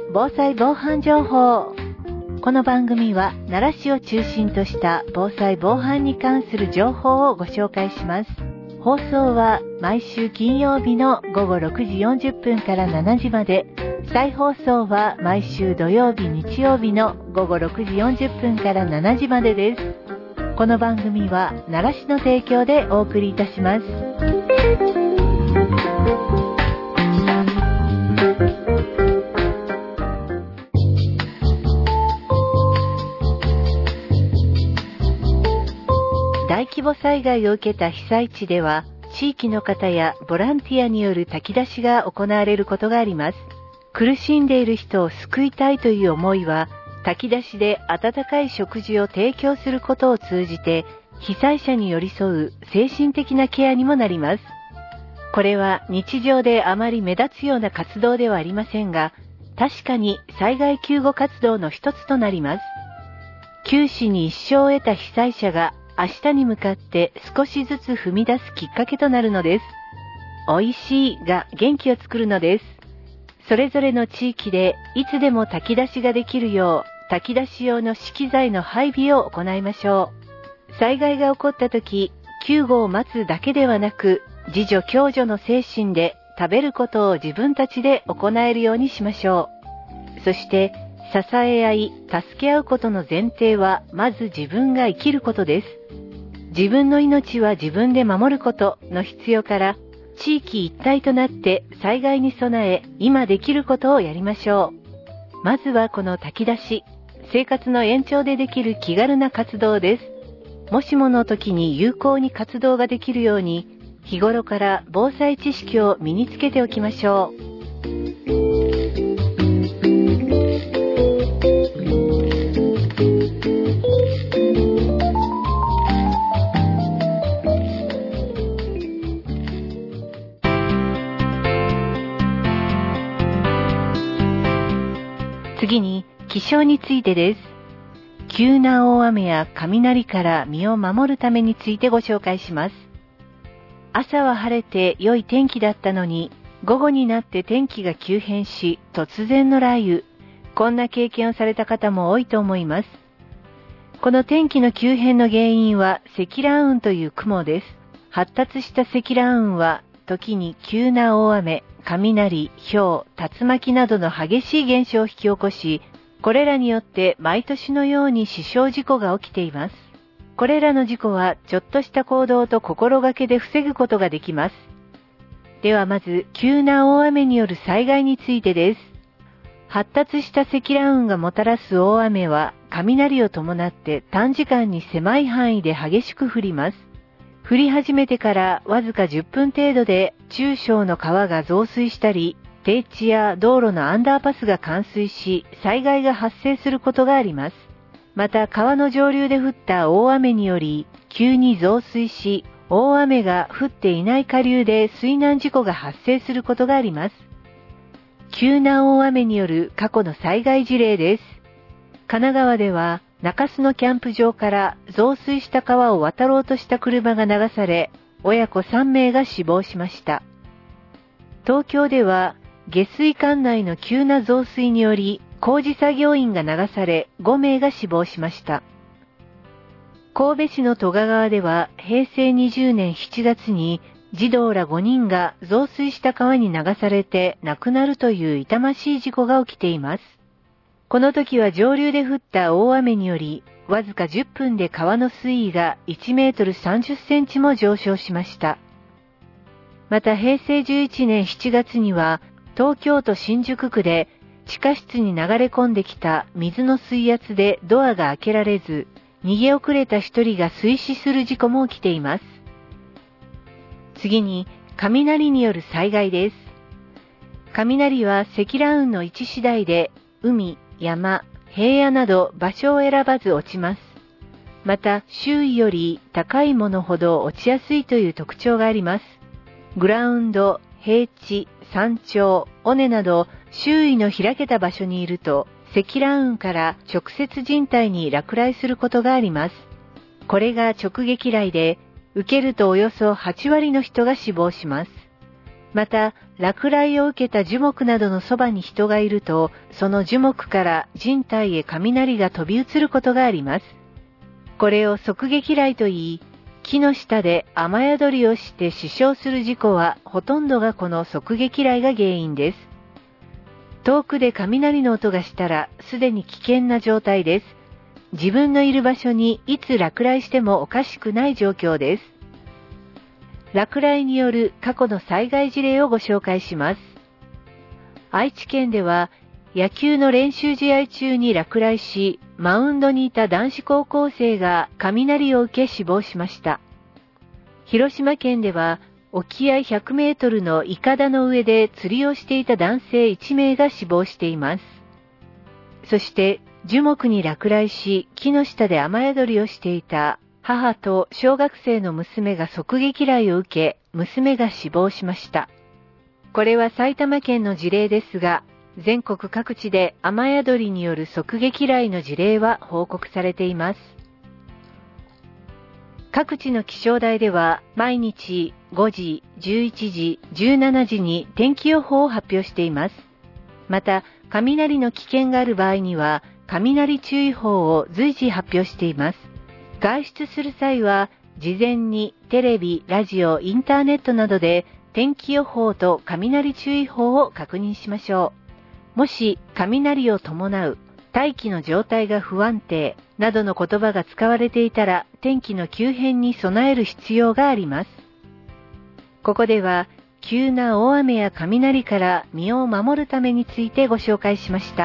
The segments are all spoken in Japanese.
防災防犯情報。この番組は奈良市を中心とした防災防犯に関する情報をご紹介します。放送は毎週金曜日の午後6時40分から7時まで、再放送は毎週土曜日日曜日の午後6時40分から7時までです。この番組は奈良市の提供でお送りいたします。大規模災害を受けた被災地では、地域の方やボランティアによる炊き出しが行われることがあります。苦しんでいる人を救いたいという思いは、炊き出しで温かい食事を提供することを通じて、被災者に寄り添う精神的なケアにもなります。これは日常であまり目立つような活動ではありませんが、確かに災害救護活動の一つとなります。九死に一生を得た被災者が明日に向かって少しずつ踏み出すきっかけとなるのです。美味しいが元気を作るのです。それぞれの地域でいつでも炊き出しができるよう、炊き出し用の資機材の配備を行いましょう。災害が起こった時、救護を待つだけではなく、自助共助の精神で食べることを自分たちで行えるようにしましょう。そして、支え合い、助け合うことの前提は、まず自分が生きることです。自分の命は自分で守ることの必要から、地域一体となって災害に備え、今できることをやりましょう。まずはこの炊き出し、生活の延長でできる気軽な活動です。もしもの時に有効に活動ができるように、日頃から防災知識を身につけておきましょう。次に気象についてです。急な大雨や雷から身を守るためについてご紹介します。朝は晴れて良い天気だったのに、午後になって天気が急変し、突然の雷雨。こんな経験をされた方も多いと思います。この天気の急変の原因は積乱雲という雲です。発達した積乱雲は、時に急な大雨、雷、雹、竜巻などの激しい現象を引き起こし、これらによって毎年のように死傷事故が起きています。これらの事故はちょっとした行動と心がけで防ぐことができます。ではまず、急な大雨による災害についてです。発達した積乱雲がもたらす大雨は、雷を伴って短時間に狭い範囲で激しく降ります。降り始めてからわずか10分程度で中小の川が増水したり、低地や道路のアンダーパスが冠水し、災害が発生することがあります。また川の上流で降った大雨により、急に増水し、大雨が降っていない下流で水難事故が発生することがあります。急な大雨による過去の災害事例です。神奈川では、中洲のキャンプ場から増水した川を渡ろうとした車が流され、親子3名が死亡しました。東京では、下水管内の急な増水により、工事作業員が流され、5名が死亡しました。神戸市の戸賀川では、平成20年7月に、児童ら5人が増水した川に流されて亡くなるという痛ましい事故が起きています。この時は上流で降った大雨により、わずか10分で川の水位が1メートル30センチも上昇しました。また平成11年7月には、東京都新宿区で地下室に流れ込んできた水の水圧でドアが開けられず、逃げ遅れた一人が水死する事故も起きています。次に、雷による災害です。雷は積乱雲の位置次第で、海、山、平野など場所を選ばず落ちます。また、周囲より高いものほど落ちやすいという特徴があります。グラウンド、平地、山頂、尾根など周囲の開けた場所にいると、積乱雲から直接人体に落雷することがあります。これが直撃雷で、受けるとおよそ8割の人が死亡します。 また、落雷を受けた樹木などのそばに人がいると、その樹木から人体へ雷が飛び移ることがあります。これを側撃雷と言い、木の下で雨宿りをして死傷する事故はほとんどがこの側撃雷が原因です。遠くで雷の音がしたらすでに危険な状態です。自分のいる場所にいつ落雷してもおかしくない状況です。落雷による過去の災害事例をご紹介します。愛知県では野球の練習試合中に落雷し、マウンドにいた男子高校生が雷を受け死亡しました。広島県では沖合100メートルのいかだの上で釣りをしていた男性1名が死亡しています。そして樹木に落雷し、木の下で雨宿りをしていた母と小学生の娘が側撃雷を受け、娘が死亡しました。これは埼玉県の事例ですが、全国各地で雨宿りによる側撃雷の事例は報告されています。各地の気象台では毎日5時、11時、17時に天気予報を発表しています。また、雷の危険がある場合には雷注意報を随時発表しています。外出する際は事前にテレビ、ラジオ、インターネットなどで天気予報と雷注意報を確認しましょう。もし雷を伴う、大気の状態が不安定などの言葉が使われていたら天気の急変に備える必要があります。ここでは急な大雨や雷から身を守るためについてご紹介しました。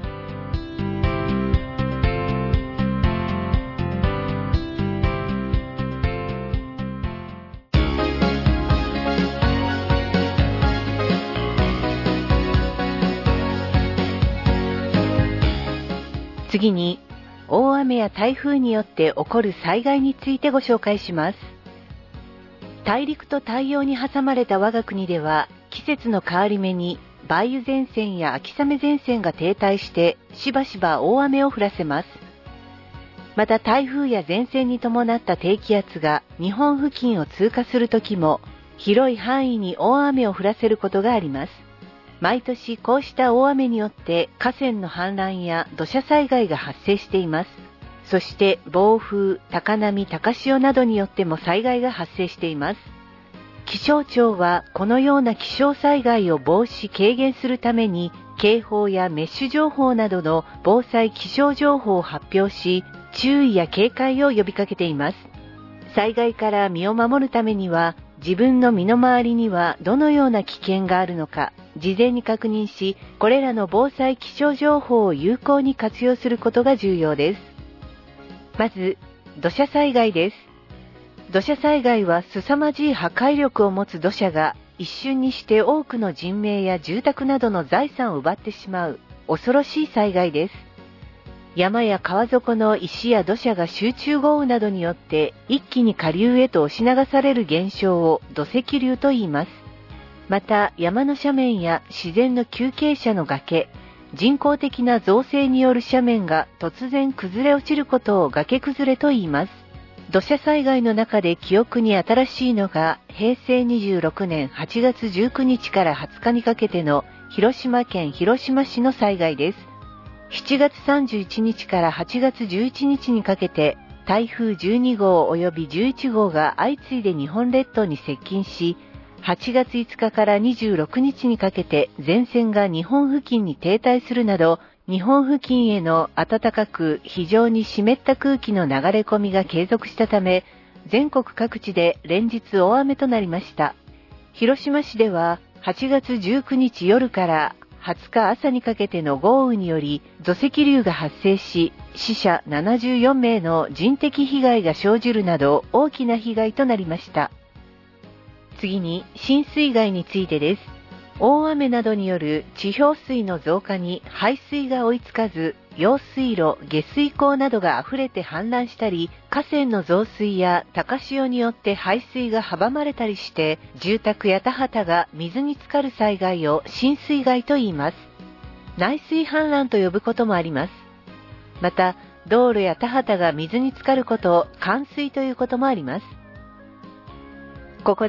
次に、大雨や台風によって起こる災害についてご紹介します。大陸と太陽に挟まれた我が国では、季節の変わり目に梅雨前線や秋雨前線が停滞してしばしば大雨を降らせます。また台風や前線に伴った低気圧が日本付近を通過するときも、広い範囲に大雨を降らせることがあります。毎年こうした大雨によって河川の氾濫や土砂災害が発生しています。そして暴風、高波、高潮などによっても災害が発生しています。気象庁はこのような気象災害を防止・軽減するために警報やメッシュ情報などの防災気象情報を発表し、注意や警戒を呼びかけています。災害から身を守るためには、自分の身の回りにはどのような危険があるのか、事前に確認し、これらの防災気象情報を有効に活用することが重要です。まず、土砂災害です。土砂災害は凄まじい破壊力を持つ土砂が一瞬にして多くの人命や住宅などの財産を奪ってしまう恐ろしい災害です。山や川底の石や土砂が集中豪雨などによって一気に下流へと押し流される現象を土石流と言います。また山の斜面や自然の急傾斜の崖、人工的な造成による斜面が突然崩れ落ちることを崖崩れと言います。土砂災害の中で記憶に新しいのが平成26年8月19日から20日にかけての広島県広島市の災害です。7月31日から8月11日にかけて台風12号及び11号が相次いで日本列島に接近し、8月5日から26日にかけて前線が日本付近に停滞するなど、日本付近への暖かく非常に湿った空気の流れ込みが継続したため、全国各地で連日大雨となりました。広島市では8月19日夜から20日朝にかけての豪雨により土石流が発生し、死者74名の人的被害が生じるなど大きな被害となりました。次に浸水害についてです。大雨などによる地表水の増加に排水が追いつかず、用水路、下水溝などが溢れて氾濫したり、河川の増水や高潮によって排水が阻まれたりして、住宅や田畑が水に浸かる災害を浸水害と言います。内水氾濫と呼ぶこともあります。また、道路や田畑が水に浸かることを冠水ということもあります。ここで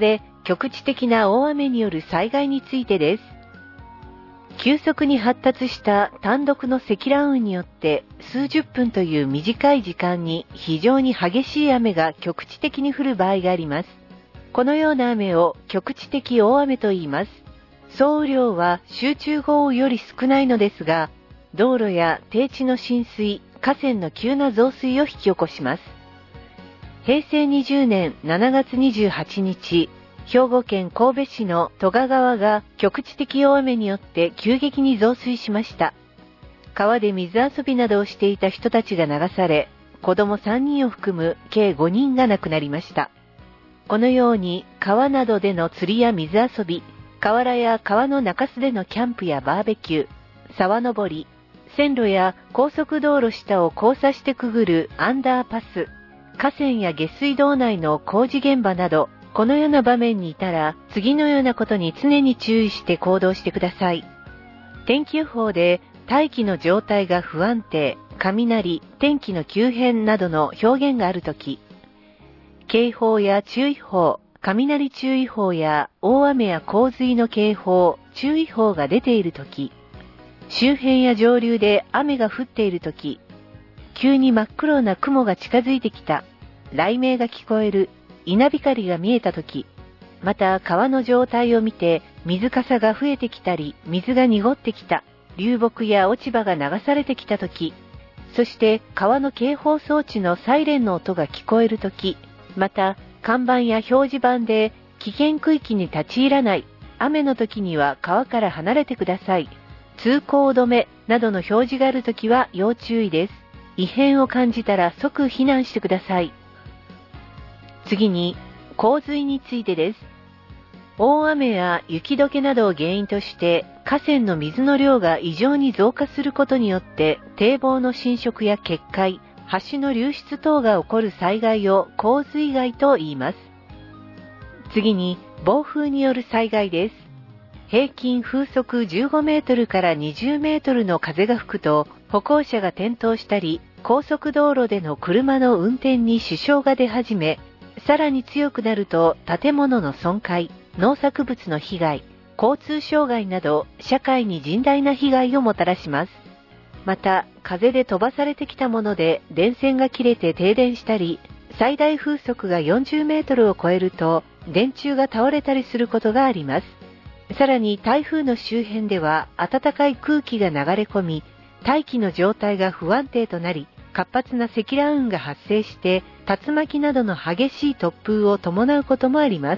局地的な大雨による災害についてです。急速に発達した単独の積乱雲によって数十分という短い時間に非常に激しい雨が局地的に降る場合があります。このような雨を局地的大雨と言います。総雨量は集中豪雨より少ないのですが、道路や低地の浸水、河川の急な増水を引き起こします。平成20年7月28日、兵庫県神戸市の戸賀川が局地的大雨によって急激に増水しました。川で水遊びなどをしていた人たちが流され、子供3人を含む計5人が亡くなりました。このように川などでの釣りや水遊び、河原や川の中州でのキャンプやバーベキュー、沢登り、線路や高速道路下を交差してくぐるアンダーパス、河川や下水道内の工事現場など、このような場面にいたら、次のようなことに常に注意して行動してください。天気予報で大気の状態が不安定、雷、天気の急変などの表現があるとき、警報や注意報、雷注意報や大雨や洪水の警報、注意報が出ているとき、周辺や上流で雨が降っているとき、急に真っ黒な雲が近づいてきた、雷鳴が聞こえる、稲光が見えたとき、また川の状態を見て水かさが増えてきたり、水が濁ってきた、流木や落ち葉が流されてきたとき、そして川の警報装置のサイレンの音が聞こえるとき、また看板や表示板で危険区域に立ち入らない、雨の時には川から離れてください、通行止めなどの表示があるときは要注意です。異変を感じたら即避難してください。次に、洪水についてです。大雨や雪解けなどを原因として河川の水の量が異常に増加することによって堤防の浸食や決壊、橋の流出等が起こる災害を洪水害と言います。次に、暴風による災害です。平均風速15メートルから20メートルの風が吹くと歩行者が転倒したり、高速道路での車の運転に支障が出始め、さらに強くなると建物の損壊、農作物の被害、交通障害など社会に甚大な被害をもたらします。また、風で飛ばされてきたもので電線が切れて停電したり、最大風速が40メートルを超えると電柱が倒れたりすることがあります。さらに台風の周辺では暖かい空気が流れ込み、大気の状態が不安定となり、活発な積乱雲が発生して竜巻などの激しい突風を伴うこともあります。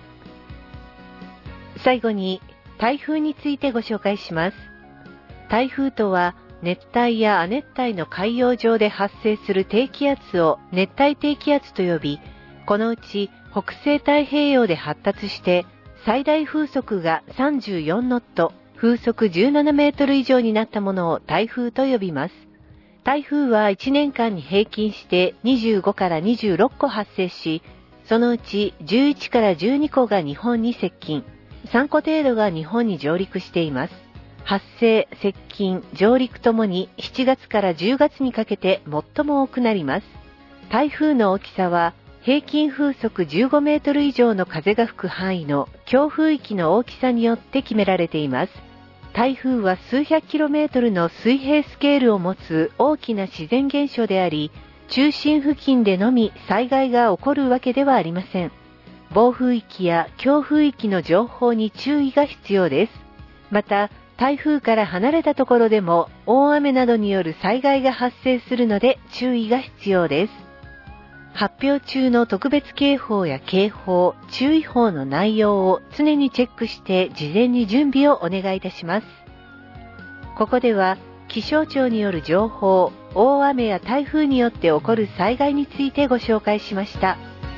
最後に台風についてご紹介します。台風とは熱帯や亜熱帯の海洋上で発生する低気圧を熱帯低気圧と呼び、このうち北西太平洋で発達して最大風速が34ノット、風速17メートル以上になったものを台風と呼びます。台風は1年間に平均して25から26個発生し、そのうち11から12個が日本に接近、3個程度が日本に上陸しています。発生、接近、上陸ともに7月から10月にかけて最も多くなります。台風の大きさは平均風速15メートル以上の風が吹く範囲の強風域の大きさによって決められています。台風は数百キロメートルの水平スケールを持つ大きな自然現象であり、中心付近でのみ災害が起こるわけではありません。暴風域や強風域の情報に注意が必要です。また、台風から離れたところでも大雨などによる災害が発生するので注意が必要です。発表中の特別警報や警報、注意報の内容を常にチェックして事前に準備をお願いいたします。ここでは気象庁による情報、大雨や台風によって起こる災害についてご紹介しました。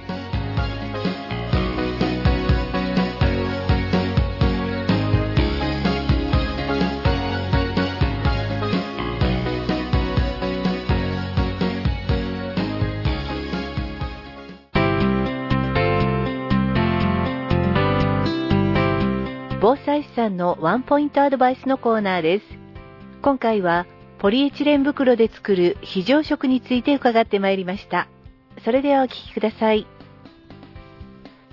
防災士さんのワンポイントアドバイスのコーナーです。今回はポリエチレン袋で作る非常食について伺ってまいりました。それではお聞きください。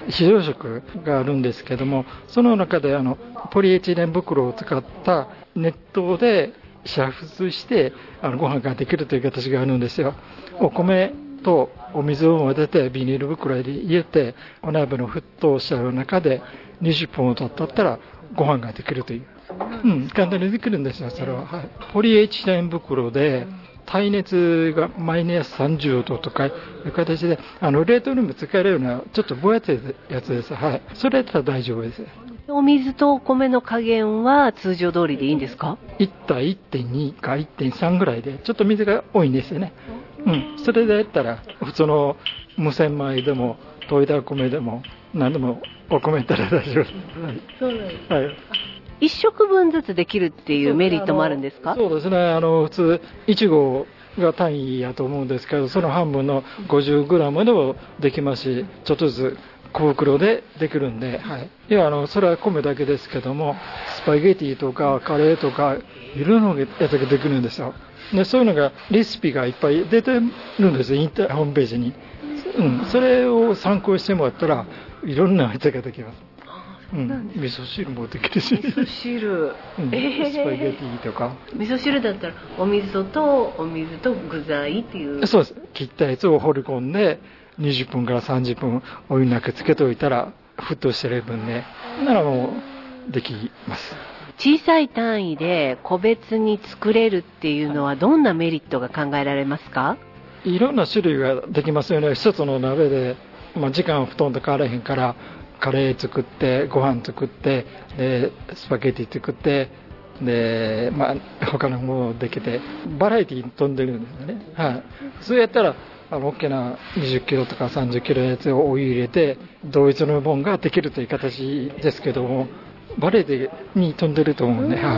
非常食があるんですけども、その中でポリエチレン袋を使った熱湯で煮沸してご飯ができるという形があるんですよ。お米とお水を混ぜてビニール袋に入れて、お鍋の沸騰した中で20分を経ったらご飯ができるという、簡単にできるんですよ、それは。はい、ポリエチレン袋で耐熱がマイナス30度とかいう形で、冷凍にも使えるようなちょっと分厚いやつです。はい。それだったら大丈夫です。 お水とお米の加減は通常通りでいいんですか ？1対 1.2 か 1.3 ぐらいで、ちょっと水が多いんですよね。それでやったら、普通の無洗米でも、研いだ米でも、何でもお米やったら大丈夫です。 そうなんです。はい。1食分ずつできるっていうメリットもあるんですか？ そうですね。普通、1合が単位やと思うんですけど、その半分の 50g でもできますし、ちょっとずつ小袋でできるんで、はい。要はそれは米だけですけども、スパゲティとかカレーとか、いろんなやつができるんですよ。で、そういうのが、レシピがいっぱい出てるんですよ、ホームページに。それを参考にしてもらったら、いろんなやつができます。味噌汁もできるし。 味噌汁。 スパゲティとか。 味噌汁だったら、お水と具材っていう。 そうです。切ったやつを放り込んで、20分から30分お湯の中つけておいたら、沸騰してる分で、ならもう、できます。 小さい単位で個別に作れるっていうのはどんなメリットが考えられますか？ いろんな種類ができますよね。一つの鍋で、時間ほとんど変わらへんから、カレー作って、ご飯作って、で、スパゲティ作って、で、他のものできて、バラエティに飛んでるんですよね。はい。そうやったら、大きな20キロとか30キロのやつをお湯入れて、同一のものができるという形ですけども、バレエに飛んでると思うんで、はい。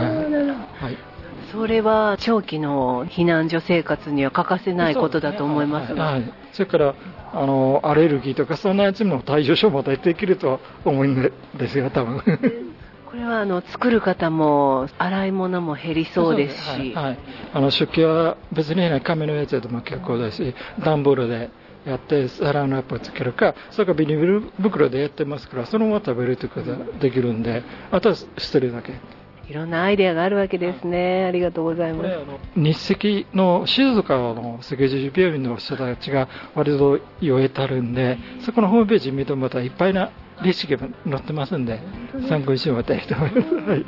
それは長期の避難所生活には欠かせないことだと思いますが、 それからアレルギーとかそんなやつも対処処方でできると思うんですよ、多分。 これは作る方も洗い物も減りそうですし、 食器は別に紙のやつでも結構だし、段ボールでやってサランラップをつけるか、それからビニール袋でやってますから、そのまま食べるということができるんで、あとは捨てるだけ。 いろんなアイデアがあるわけですね。ありがとうございます。 日赤の静岡の赤十字病院の人たちが割と言えたるんで、そこのホームページ見てもらったらいっぱいなレシピが載ってますんで、参考にしてもらいたいと思います。はい、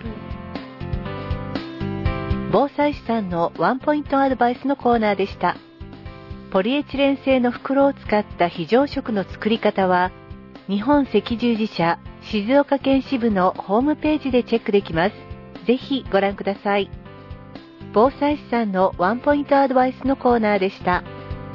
防災士さんのワンポイントアドバイスのコーナーでした。ポリエチレン製の袋を使った非常食の作り方は、日本赤十字社静岡県支部のホームページでチェックできます。ぜひご覧ください。防災士さんのワンポイントアドバイスのコーナーでした。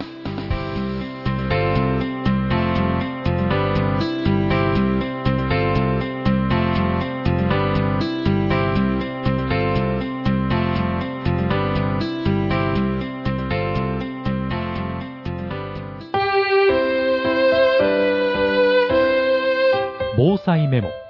防災メモ。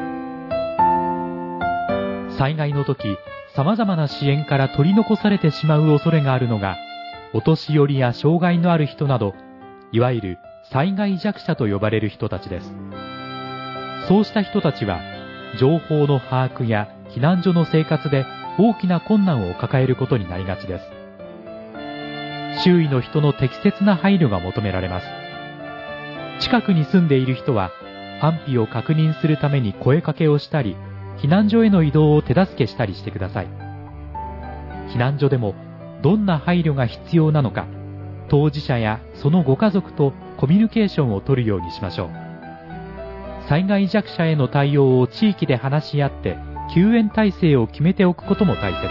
災害の時、様々な支援から取り残されてしまう恐れがあるのが、お年寄りや障害のある人など、いわゆる災害弱者と呼ばれる人たちです。そうした人たちは、情報の把握や避難所の生活で大きな困難を抱えることになりがちです。周囲の人の適切な配慮が求められます。近くに住んでいる人は、安否を確認するために声かけをしたり、避難所への移動を手助けしたりしてください。避難所でもどんな配慮が必要なのか、当事者やそのご家族とコミュニケーションを取るようにしましょう。災害弱者への対応を地域で話し合って、救援体制を決めておくことも大切です。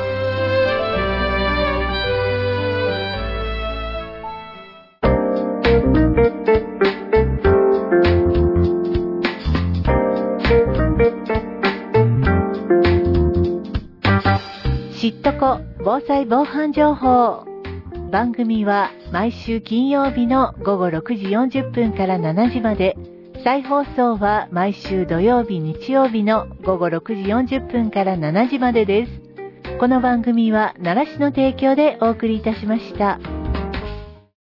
知っとこ防災防犯情報。番組は毎週金曜日の午後6時40分から7時まで、再放送は毎週土曜日日曜日の午後6時40分から7時までです。この番組は奈良市の提供でお送りいたしました。